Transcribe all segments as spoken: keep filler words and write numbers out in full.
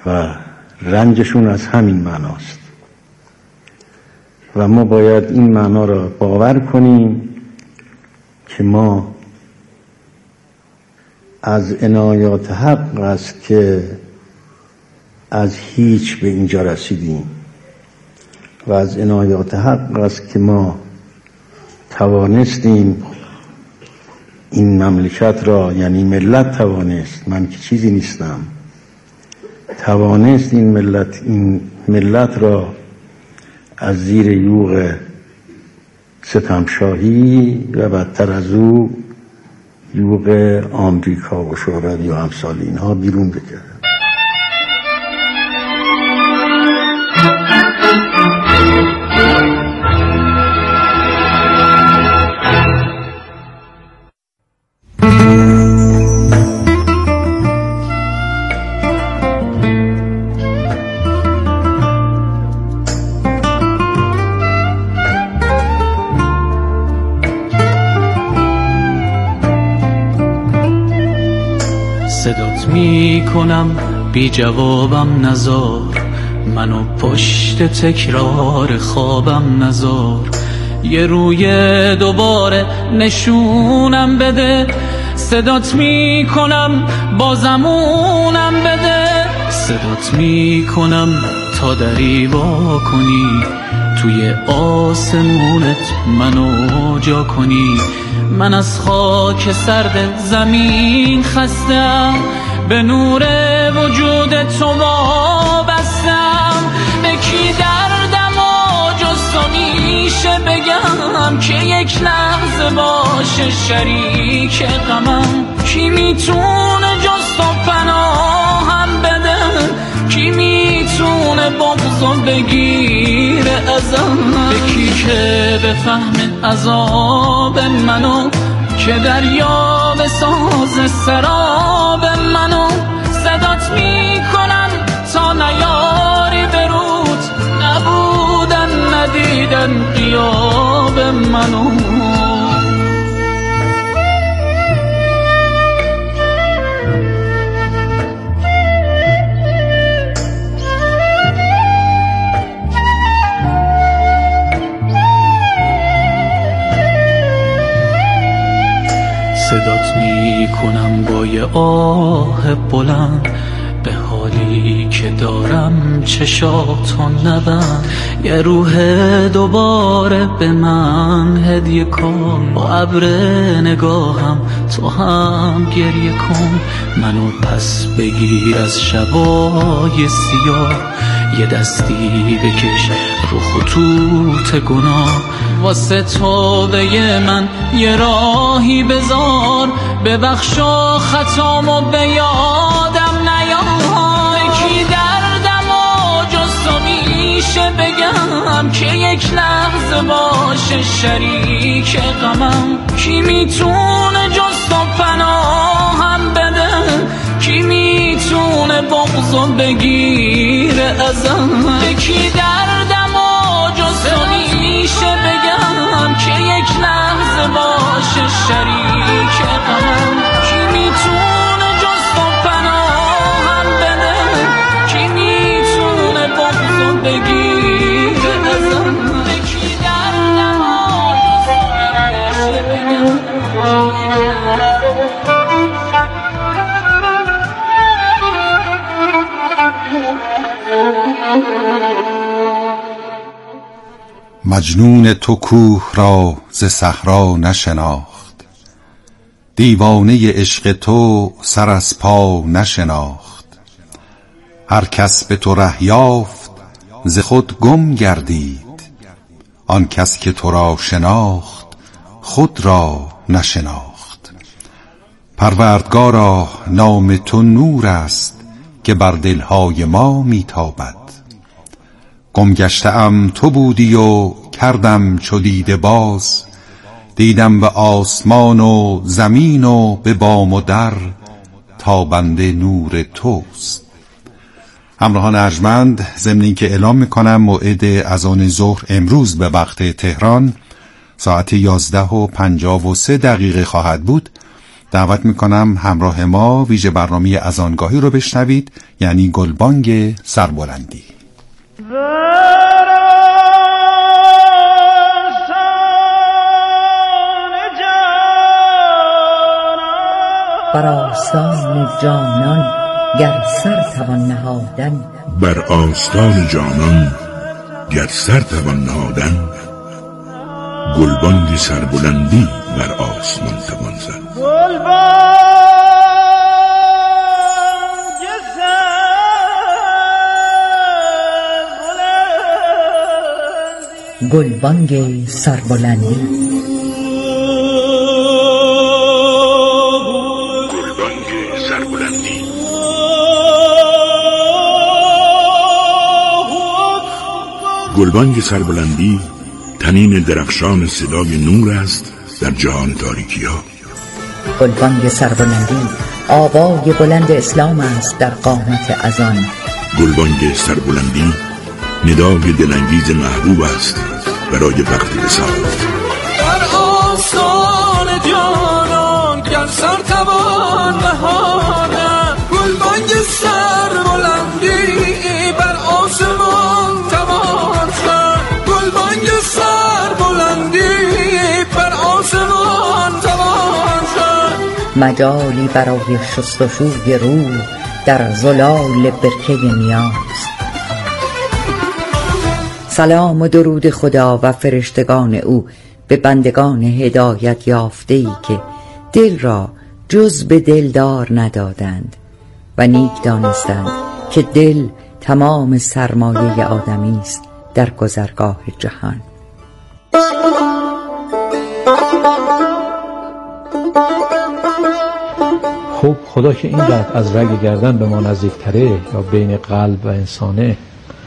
و رنجشون از همین معناست و ما باید این معنا را باور کنیم که ما از عنایات حق است که از هیچ به اینجا رسیدیم و از عنایات حق است که ما توانستیم این مملکت را، یعنی ملت توانست، من که چیزی نیستم، توانست این ملت این ملت را از زیر یوغ ستمشاهی و بدتر از او یوغ آمریکا و شوروی و امثال اینها بیرون بکرد. صدات می کنم بی جوابم نزار، منو پشت تکرار خوابم نزار، یه روی دوباره نشونم بده، صدات می کنم بازمونم بده، صدات می کنم تا دری وا کنی، توی آسمونت منو جا کنی، من از خاک سرد زمین خستم، به نور وجود تو وابستم، به کی دردم و جز تو میشه بگم که یک لحظه باشه شریک غمم، کی میتونه جز تو پناهم بده، کی میتونه بغضو بگیره ازم، به کی که بفهم عذاب منو، که دریا بساز سراب منو، صدات میکنم تا نیاری برود، نبودن ندیدن غیاب منو. صدات می کنم با یه آه بلند، به حالی که دارم چشاتو نبند، یه روح دوباره به من هدیه کن، با ابر نگاهم تو هم گریه کن، منو پس بگیر از شبای سیاه، یه دستی بکش رو خطوط گناه، واسه توبه من یه راهی بذار، ببخشا خطامو به یادم نیار، کی دردم و جز تو میشه بگم که یک لحظه باشه شریک غمم، کی میتونه جز تو پناهم بده، کی میتونه بغضو بگیره ازم، به کی دردم و جز تو میشه بگم که یک لحظه باشه شریک غمم، کی میتونه جز تو پناهم بده، کی میتونه بغضو بگیره ازم، به کی دردم و جز تو میشه مجنون تو کوه را ز صحرا نشناخت، دیوانه عشق تو سر از پا نشناخت، هر کس به تو ره یافت ز خود گم گردید، آن کس که تو را شناخت خود را نشناخت، پروردگارا نام تو نور است که بر دلهای ما میتابد، گم گشته‌ام تو بودی و کردم چو دیده باز، دیدم به آسمان و زمین و به بام و در، تابنده نور توست. همراهان ارجمند، ضمن اینکه اعلام میکنم موعد اذان ظهر امروز به وقت تهران ساعت یازده و پنجاه و سه دقیقه خواهد بود، دعوت میکنم همراه ما ویژه برنامه اذانگاهی رو بشنوید، یعنی گلبانگ سربلندی. بر آستان جانان گر سر توان نهادن، بر آستان جانان گر سر توان نهادن، گلبانگ سربلندی بر آسمان توان زد. گلبانگ سربلندی. گلبانگ سربلندی تنین درخشان صدای نور است در جهان تاریکی ها. گلبانگ سربلندی آوای بلند اسلام است در قامت اذان. گلبانگ سربلندی ندای دلانگیز محبوب است برای وقت وصال. بر آستان جانان گر سر توان نهادن، گلبانگ سربلندی بر آسمان توان زد. گلبانگ سربلندی بر آسمان توان زد. مجالی برای شستشوی روح در زلال برکه نیاز. سلام و درود خدا و فرشتگان او به بندگان هدایت یافته‌ای که دل را جز به دلدار ندادند و نیک دانستند که دل تمام سرمایه آدمی است در گذرگاه جهان. خب خدا که اینقدر از رگ گردن به ما نزدیکتره یا بین قلب و انسانه،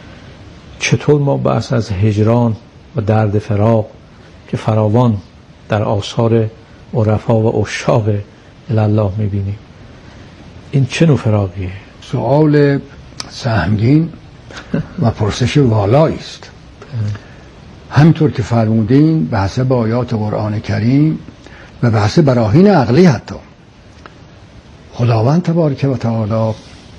چطور ما بحث از هجران و درد فراق که فراوان در آثار عرفا و عشاق الله میبینیم؟ این چه نوع فراقیه؟ سؤال سهمگین و پرسش والایی است. همطور که فرمودین به حسب آیات قرآن کریم و به حسب براهین عقلی، حتی خداوند تبارک و تعالی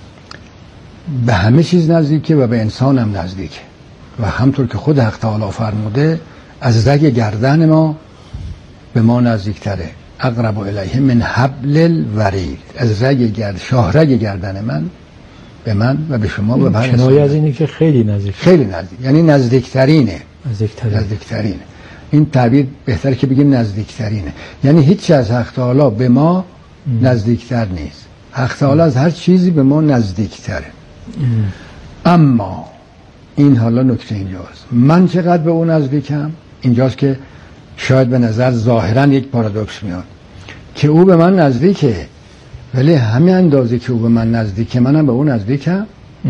به همه چیز نزدیکه و به انسان هم نزدیکه و همطور که خود حق تعالی فرموده از رگ گردن ما به ما نزدیکتره. اقرب الیه من حبل الورید، از رگ گرد شاهرگ گردن من به من و به شما و به هر کنایه از اینه که خیلی نزدیک، خیلی نزدیک، یعنی نزدیکترینه. نزدیکترینه نزدیکترینه. این تعبیر بهتره که بگیم نزدیکترینه، یعنی هیچ از حق تعالی به ما نزدیکتر نیست. حق تعالی از هر چیزی به ما نزدیکتره. اما این حالا نکته اینجاست، من چقدر به اون نزدیکم؟ اینجاست که شاید به نظر ظاهرا یک پارادوکس میاد که او به من نزدیکه، ولی همین اندازه که او به من نزدیکه منم به اون نزدیکم؟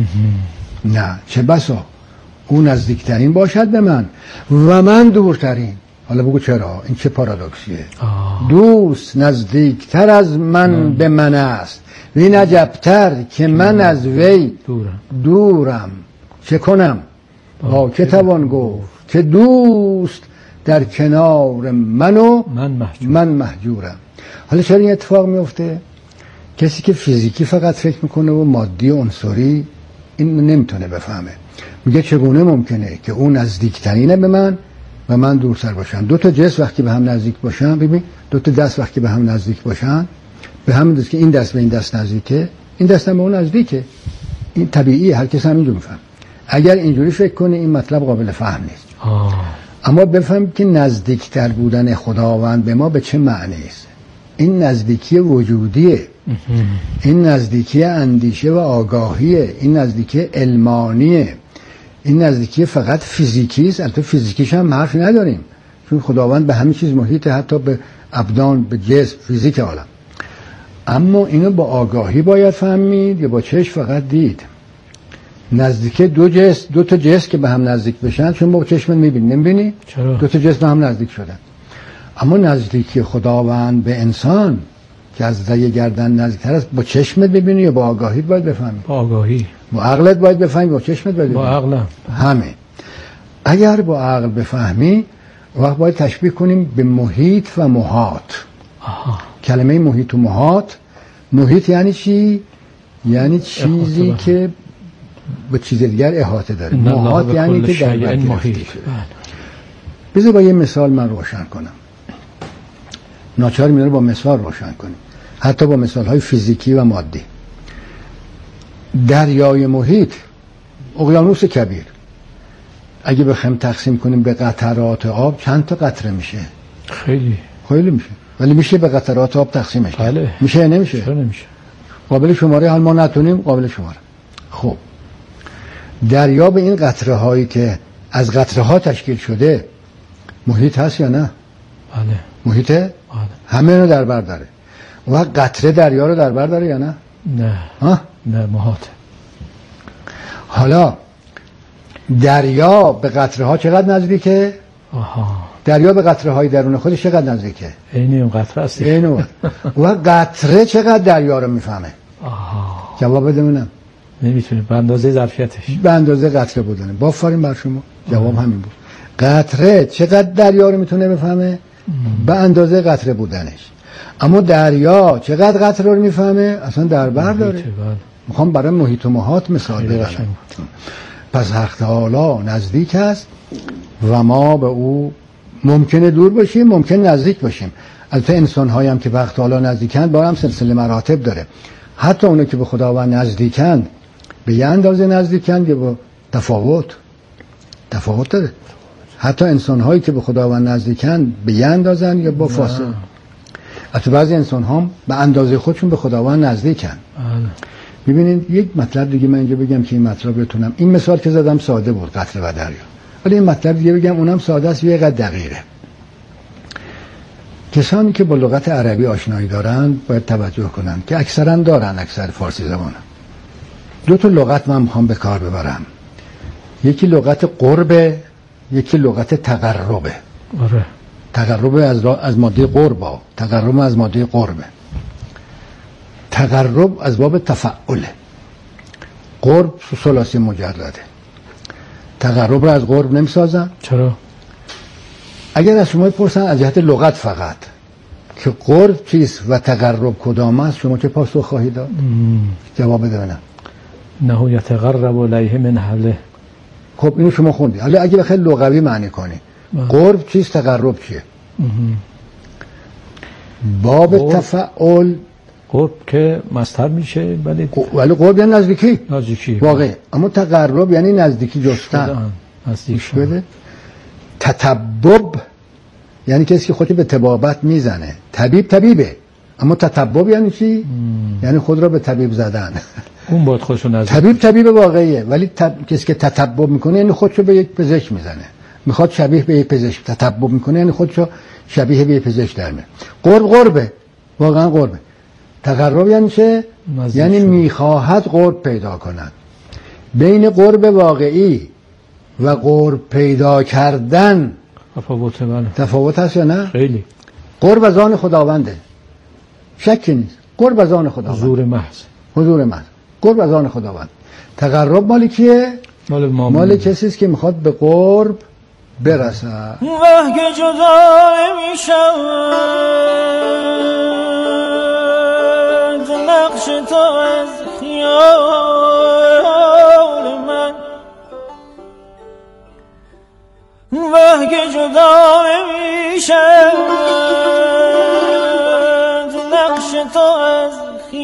نه، چه بسا او نزدیکترین باشد به من و من دورترین. حالا بگو چرا؟ این چه پارادوکسیه؟ آه. دوست نزدیکتر از من آه. به من است، وین عجبتر که من از وی دورم, دورم. چه کنم؟ با که توان گفت که دوست در کنار منو من محجور. من محجورم. حالا چرا این اتفاق میفته؟ کسی که فیزیکی فقط فکر میکنه و مادی و عنصری این نمیتونه بفهمه. میگه چگونه ممکنه که اون نزدیکترینه به من و من دورتر باشم؟ دو تا جسم وقتی به هم نزدیک باشن، ببین دو تا دست وقتی به هم نزدیک باشن، به هم دست که این دست به این دست نزدیکه، این دست هم به اون نزدیکه. این طبیعیه، هر کس هم اینجوری میفهم. اگر اینجوری فکر کنه این مطلب قابل فهم نیست. آه. اما بفهم که نزدیکتر بودن خداوند به ما به چه معنی است. این نزدیکی وجودیه، این نزدیکی اندیشه و آگاهیه، این نزدیکی علمانیه، این نزدیکی فقط فیزیکی است. البته فیزیکیش هم حرفی نداریم، چون خداوند به همه چیز محیطه، حتی به ابدان، به جسم، فیزیک عالم. اما اینو با آگاهی باید فهمید یا با چشم فقط دید؟ نزدیکی دو جسم، دو تا جسم که به هم نزدیک بشن، چون با چشم میبینی نمیبینی؟ چرا؟ دو تا جسم به هم نزدیک شدن. اما نزدیکی خداوند به انسان که از رگ گردن نزدیکتر است، با چشمت ببینی یا با آگاهی باید بفهمی؟ با آگاهی. با عقلت باید بفهمی، با چشمت باید ببینی؟ با عقلم. همه. اگر با عقل بفهمی، وقت باید تشبیه کنیم به محیط و محاط. آها. کلمه محیط و محاط، محیط یعنی چی؟ یعنی چیزی که به چیز دیگر احاطه داره. محاط یعنی که در بر گرفته شده. بذار با یه مثال من روشن کنم، ناچار می‌داره با مثال روشن کنیم، حتی با مثال‌های فیزیکی و مادی. دریای محیط، اقیانوس کبیر، اگه بخوایم تقسیم کنیم به قطرات آب چند تا قطره میشه؟ خیلی خیلی میشه، ولی میشه به قطرات آب تقسیمش کرد؟ بله. میشه یا نمیشه؟ چرا نمیشه؟ قابل شماره، حال ما نتونیم قابل شماره. خب دریا به این قطره هایی که از قطره ها تشکیل شده محیط هست یا نه؟ بله. محیطه؟ بله. همه رو در بر داره. و قطره دریا رو در بر داره یا نه؟ نه. ها؟ نه، محاط. حالا دریا به قطره ها چقدر نزدیکه؟ آها. دریا به قطره های درون خودش چقدر نزدیکه؟ اینی اون قطره است. اینو. و قطره چقدر دریا رو میفهمه؟ آها. جواب بده منم. نمیتونه به اندازه ظرفیتش. به اندازه قطره بودنه. با فارین بر شما. جواب همین بود. قطره چقدر دریا رو میتونه بفهمه؟ به اندازه قطره بودنش. اما دریا چقدر قطره رو میفهمه؟ اصلا در بر داره. میخوام برای محیط و محاط مثال بزنم. پس حق تعالی نزدیک است و ما به او ممکنه دور باشیم، ممکن نزدیک باشیم. البته انسان هایی هم که به حق تعالی نزدیکند با هم سلسله مراتب داره. حتی اونایی که به خداوند نزدیکند به یه اندازه نزدیکند یا با تفاوت تفاوت داره. حتی انسان هایی که به خداوند نزدیکند به یه اندازه یا با فاصله. حتی بعضی انسان ها به اندازه خودشون به خداوند نزدیکند. ببینید یک مطلب دیگه من اینجا بگم که این مطلب بتونم، این مثال که زدم ساده بود، قطره و دریا، ولی این مطلب دیگه بگم اونم ساده است یه قدر دقیقه. کسانی که با لغت عربی آشنایی دارن باید توجه کنن که اکثرا دارن، اکثر فارسی زبانن. دو تا لغت من میخوام به کار ببرم، یکی لغت قربه، یکی لغت تقربه. آره. تقرب از از ماده قربه، تقرب از ماده قربه. تقرب از باب تفعله، قرب ثلاثی مجرده. تقرب رو از قرب نمیسازن. چرا؟ اگر از شما بپرسن از جهت لغت فقط که قرب چیست و تقرب کدام است، شما چه پاسخ خواهید داد؟ جواب بده ببینم. نه یتقرب الیه من حله. خب اینو شما خوندی. حالا اگه بخوای لغوی معنی کنی، قرب چیست، تقرب چیه؟ باب قرب. تفعل قرب که مصدر میشه، ولی ولی قرب یعنی نزدیکی. نزدیکی واقعی. اما تقرب یعنی نزدیکی جستن. نزدیک بده. تتبب یعنی کسی که خودش به طبابت میزنه. طبیب طبیبه، اما تتبب یعنی چی؟ مم. یعنی خود را به طبیب زدن. اون باید خودشو نزدیک. طبیب طبیب واقعیه، ولی تب... کسی که تتبب میکنه یعنی خودشو به یک پزشک میزنه، میخواد شبیه به یک پزشک. تتبب میکنه یعنی خودشو شبیه به یک پزشک در میاره. قرب قربه، واقعا قربه. تقرب یعنی چه؟ یعنی شد. میخواهد قرب پیدا کند. بین قرب واقعی و قرب پیدا کردن تفاوت بله. تفاوت هست یا نه؟ خیلی. قرب از آن خداونده، شکی نیست. قرب از آن خداوند، حضور محض، حضور محض. قرب از آن خداوند. تقرب مال کیه؟ مال ما، مال کسی است که میخواد به قرب برسه. وه که جدا میشم نقش تو از خیال من، وه که جدا میشم نقش تو از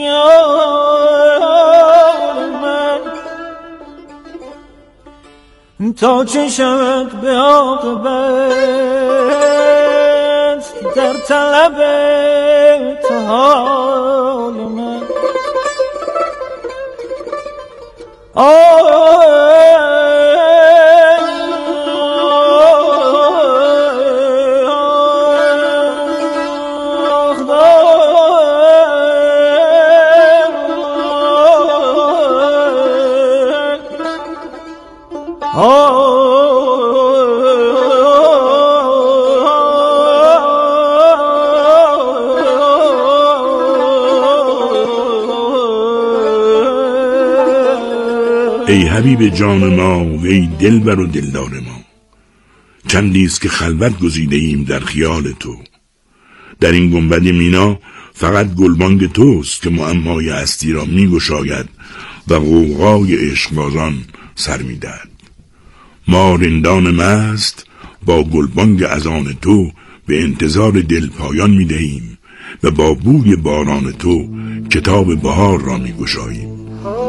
خیال من، تا چه شود به عاقبت در طلب تو حال من. ای حبیب جان ما و ای دلبر و دلدار ما، چندیست که خلوت گزیده ایم در خیال تو. در این گنبد مینا فقط گلبانگ توست که معمای هستی را می گشاید و غوغای عشقبازان سر می دهد. ما رندان مست با گلبانگ از آن تو به انتظار دل پایان می دهیم و با بوی باران تو کتاب بهار را می گشاییم.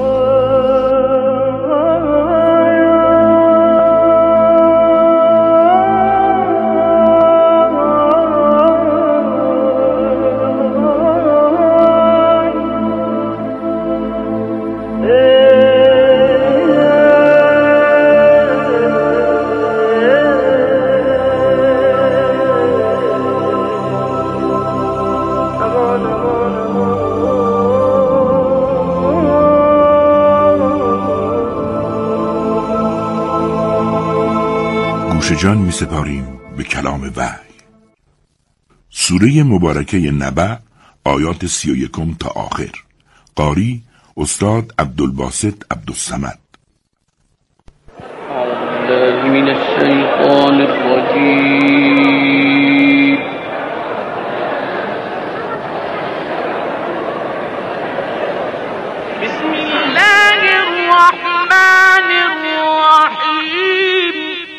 جان می سپاریم به کلام وحی. سوره مبارکه نبع، آیات سی و یکم تا آخر. قاری استاد عبدالباسط عبدالصمد. اعوذ من الشیطان الرجیم. بسم الله الرحمن الرحیم.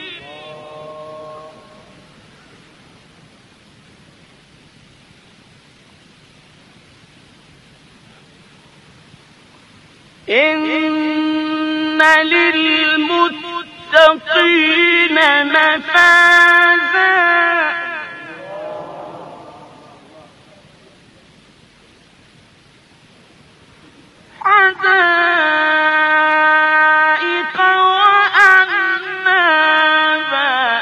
إن للمتقين مفازا حدائق وأعنابا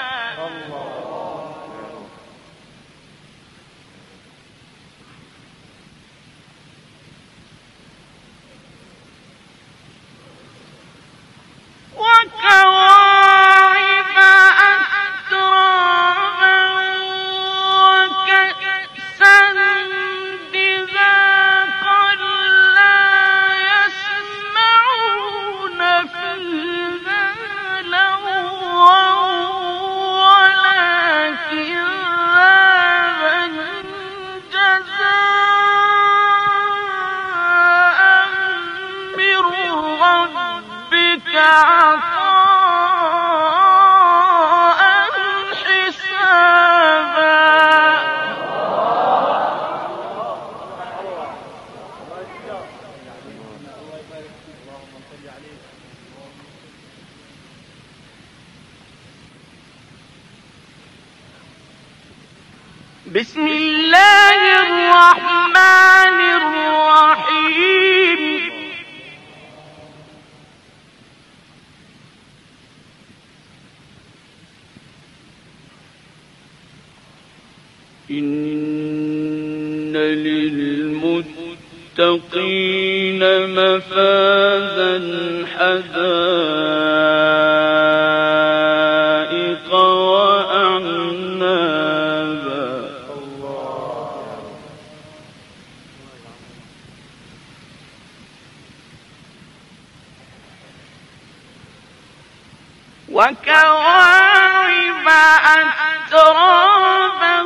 وكواعب أترابا وكأسا دهاقا لا يسمعون فيها لغوا ولا كذابا جزاء من ربك عطاء حسابا. بسم الله الرحمن الرحيم. إن للمتقين مفازا حدائق وأعنابا وكواعب أترابا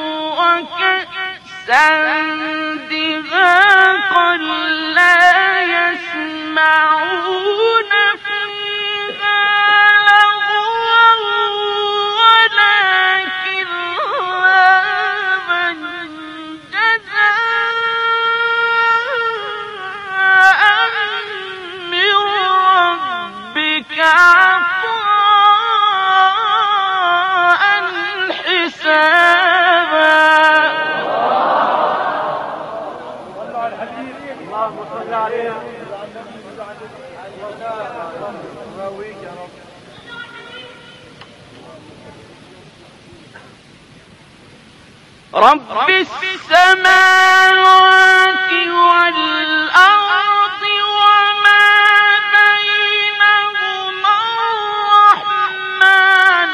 وكأسا دهاقا لا يسمعون فيها لغوا ولا كذابا جزاء من ربك عطاء حسابا. اللهم صل عليه. رب السماوات والأرض وما بينهما الرحمن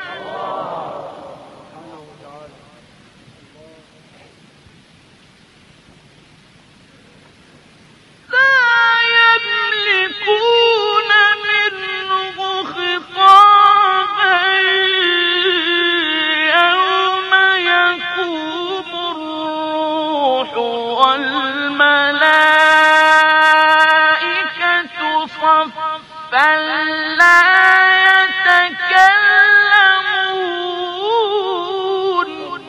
لا يملكون منه خطابا يوم يقوم الروح فلا يتكلمون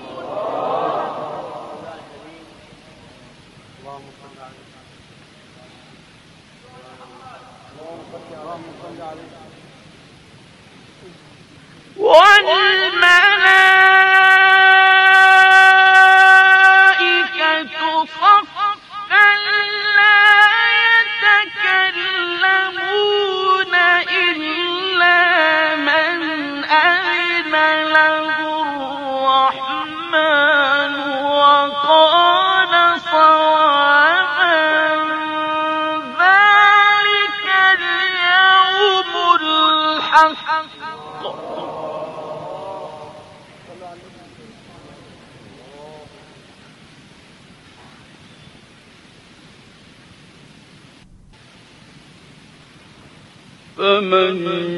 والملائكة صفا لا يتكلمون إلا من أذن له الرحمن وقال صوابا ذلك اليوم الحق فمن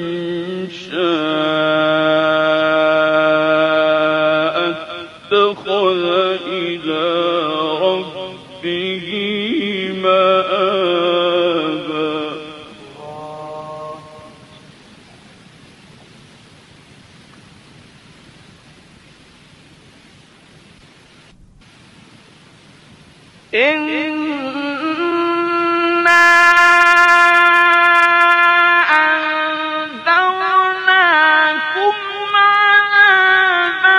شاء اتخذ إلى ربه مآبا إنا أنذرناكم عذابا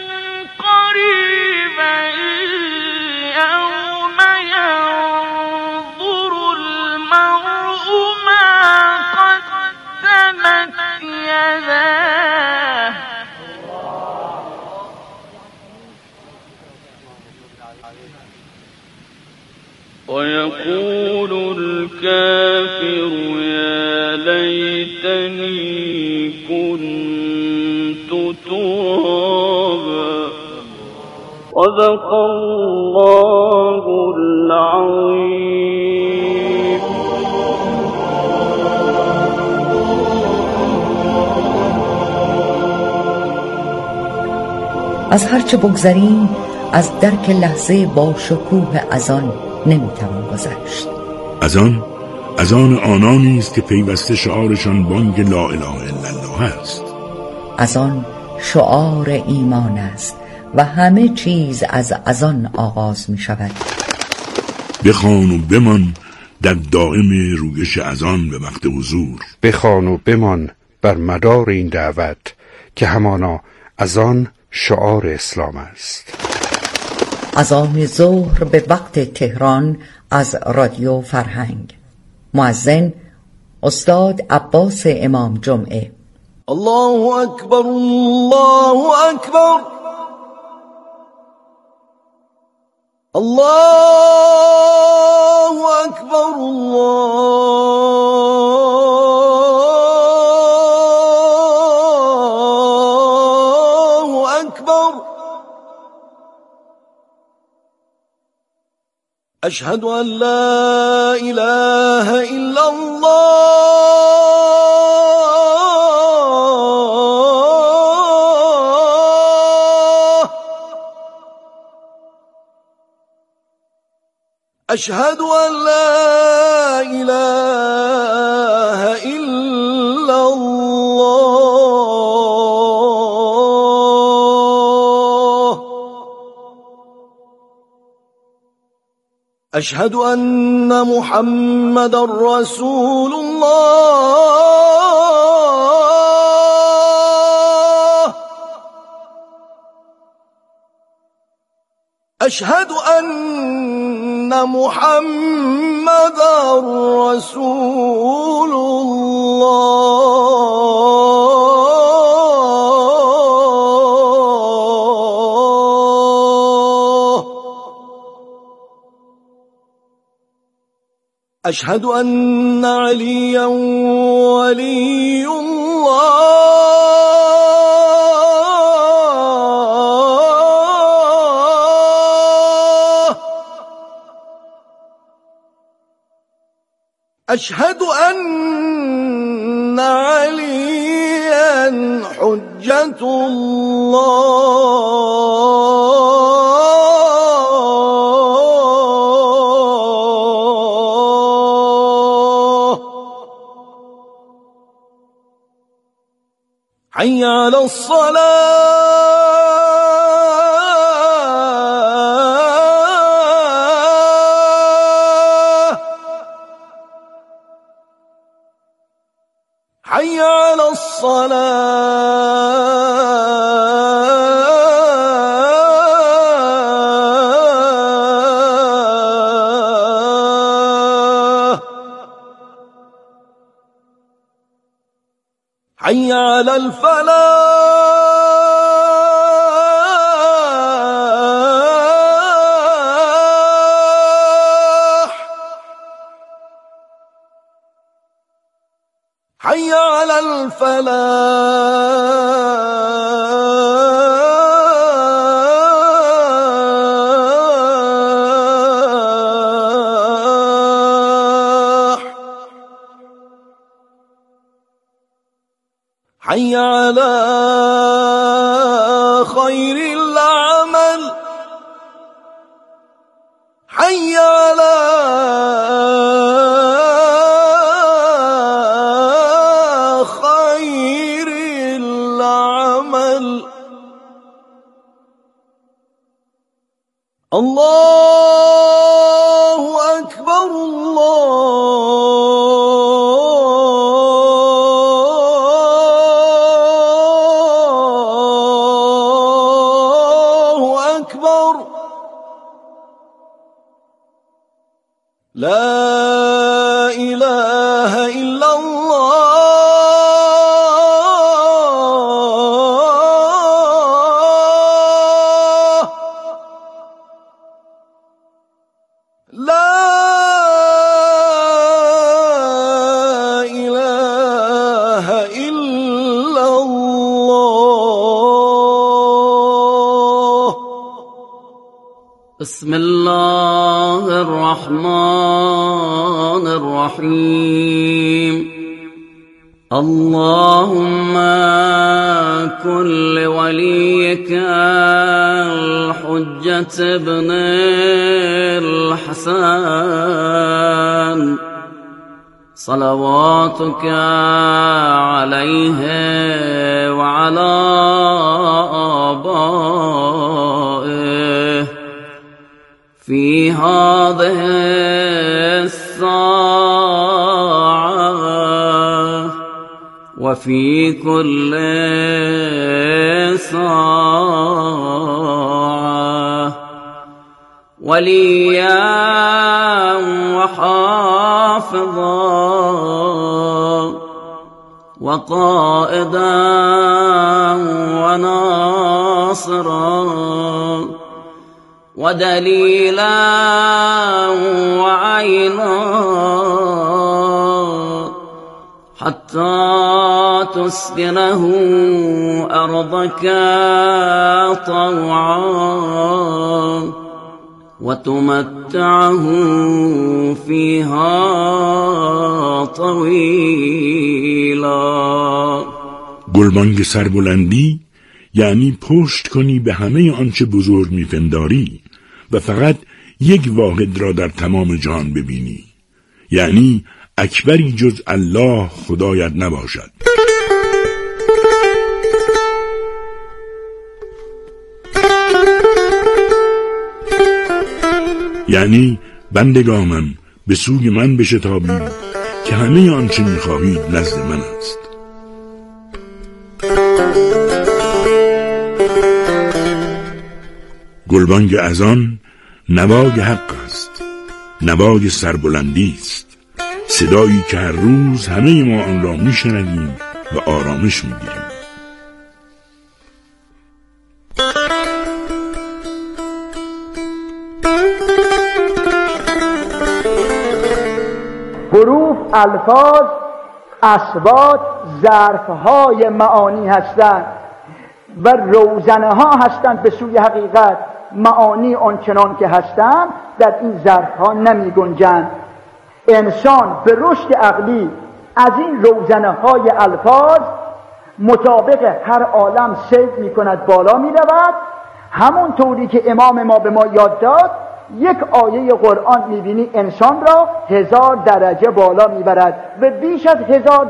قريبا يوم ينظر المرء ما قدمت يداه ويقول الكافر يا ليتني كنت ترابا صدق الله العظيم. از هرچه بگذریم از درک لحظه با شکوه اذان نمیتوان گذشت. اذان اذان آنانی است که پیوسته شعارشان بانگ لا اله الا الله است. اذان شعار ایمان است و همه چیز از اذان آغاز می شود. بخوان و بمان در دائم رویش اذان به وقت حضور. بخوان و بمان بر مدار این دعوت که همانا اذان شعار اسلام است. اذان ظهر به وقت تهران از رادیو فرهنگ. مؤذن استاد عباس امام جمعه. الله اکبر الله اکبر الله اکبر الله اکبر اشهد ان لا اله الا الله اشهد ان لا اله الا الله اشهد ان محمد رسول الله اشهد ان محمد رسول الله اشهد ان عليا ولي الله اشهد ان عليا حجة الله حي على الصلاة حي على الصلاة حي على الفلاح حي على الفلاح حي على خير العمل حي على خير العمل الله أكبر الله أكبر لا إله إلا الله لا إله إلا الله. بسم الله الرحمن الرحيم. اللهم كن لوليك الحجة ابن الحسن صلواتك عليه وعلى آبائه في هذه الساعة وفي كل ساعة وليا وحافظا وقائدا وناصرا ودليلا وعينا حتى تسكنه أرضك طوعا وتمتعه فيها طويلا. گلبانگ سربلندی یعنی پشت کنی به همه آنچه بزرگ می‌پنداری و فقط یک واحد را در تمام جهان ببینی، یعنی اکبری جز الله خدایت نباشد. یعنی بندگانم به سوی من بشتابید که همه آنچه می‌خواهید نزد من است. گلبانگ اذان نوای حق است، نوای سربلندی است، صدایی که هر روز همه ما آن را میشنویم و آرامش میگیریم. حروف، الفاظ، اصوات، ظرفهای معانی هستند و روزنه ها هستند به سوی حقیقت. معانی آنچنان که هستند در این ظرفها نمی گنجند. انسان به رشد عقلی از این روزنه های الفاظ مطابق هر عالم سیر می کند، بالا می رود. همون طوری که امام ما به ما یاد داد، یک آیه قرآن می بینی انسان را هزار درجه بالا می برد و بیش از هزار